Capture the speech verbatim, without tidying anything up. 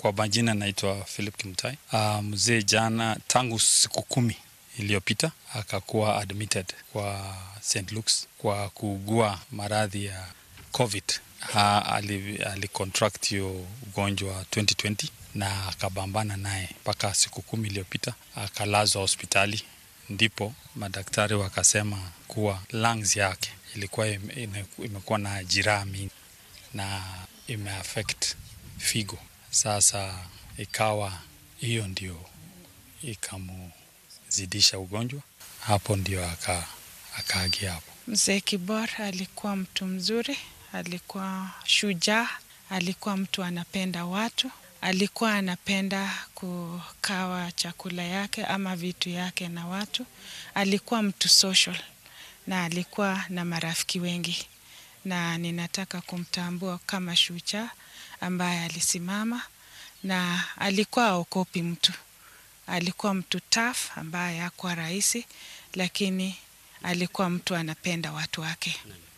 Kwa majina naitwa Philip Kimutai. Uh, mzee jana tangu siku kumi iliyopita akakuwa admitted kwa Saint Luke's kwa kuugua maradhi ya COVID. Ha, ali, ali contract hiyo ugonjwa twenty twenty na akabambana naye mpaka siku kumi iliyopita akalazwa hospitali. Ndipo madaktari wakasema kuwa lungs yake ilikuwa ime, imekuwa na jeraha mingi na imeaffect figo. Sasa ikawa hiyo ndio ikamuzidisha ugonjwa. Hapo ndio aka akaagia hapo. Mzee Kibor alikuwa mtu mzuri, alikuwa shujaa, alikuwa mtu anapenda watu, alikuwa anapenda kukawa chakula yake ama vitu yake na watu, alikuwa mtu social na alikuwa na marafiki wengi. Na ninataka kumtambua kama shujaa ambaye alisimama na alikuwa haogopi mtu. Alikuwa mtu tough ambaye hakuwa rahisi, lakini alikuwa mtu anapenda watu wake.